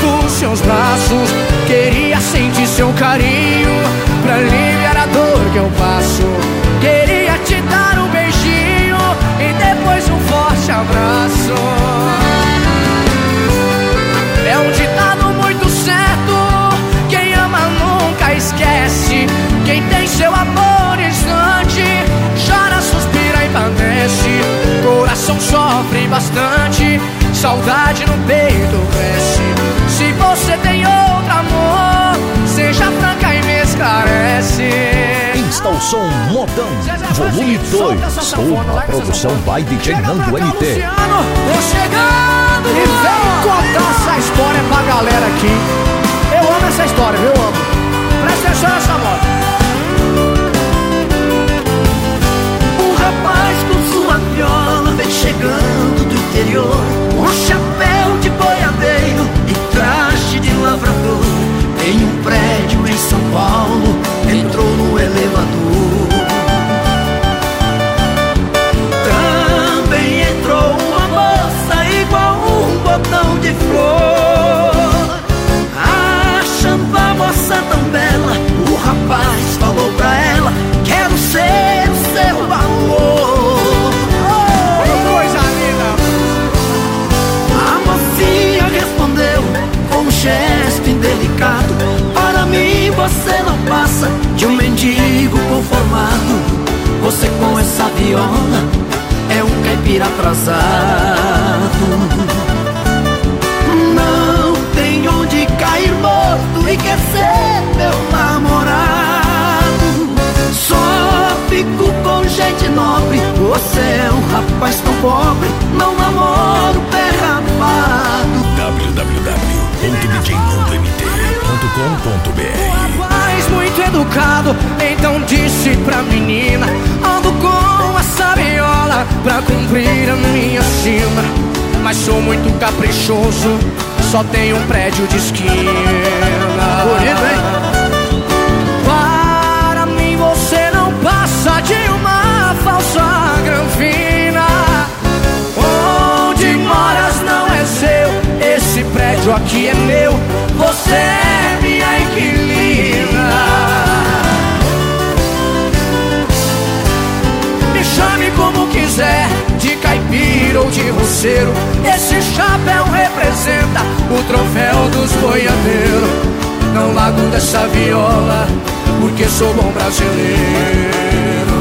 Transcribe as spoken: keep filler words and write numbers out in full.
dos seus braços. Queria sentir seu carinho pra aliviar a dor que eu passo. Queria te dar um beijinho e depois um forte abraço. É um ditado muito certo: quem ama nunca esquece. Quem tem seu amor distante chora, suspira e padece. Coração sofre bastante, saudade no peito cresce. Se você tem outro amor, seja franca e me esclarece. Insta o som Modão, volume dois. Uma produção by D J Nando N T. Tô chegando e vem contar essa história pra galera aqui. Eu amo essa história, viu? Eu amo. Presta atenção nessa moda. Um rapaz com sua viola vem chegando do interior, um chapéu de boiadeiro e traje de lavrador. Em um prédio em São Paulo, entrou no elevador. Também entrou uma moça igual um botão de flor. Achando a moça tão bela, o rapaz falou pra ela: quero ser o seu amor. Oh, coisa linda! A mocinha respondeu com um gesto indelicado: para mim você não passa de um mendigo conformado. Você com essa viola é um caipira atrasado. Não tem onde cair morto e quer ser meu namorado. Só fico com gente nobre, você é um rapaz tão pobre, não namoro pé rapado. w w w ponto d j nando n t ponto com ponto b r. Rapaz muito educado, então disse pra menina: ando com essa viola pra cumprir a minha sina, mas sou muito caprichoso, só tenho um prédio de esquina. Bonito, hein? Para mim você não passa de uma falsa granfina. Onde moras não é seu, esse prédio aqui é meu, você é minha inquilina. Me chame como quiser, de caipira ou de roceiro, esse chapéu representa o troféu dos boiadeiros. Não largo dessa viola, porque sou bom brasileiro.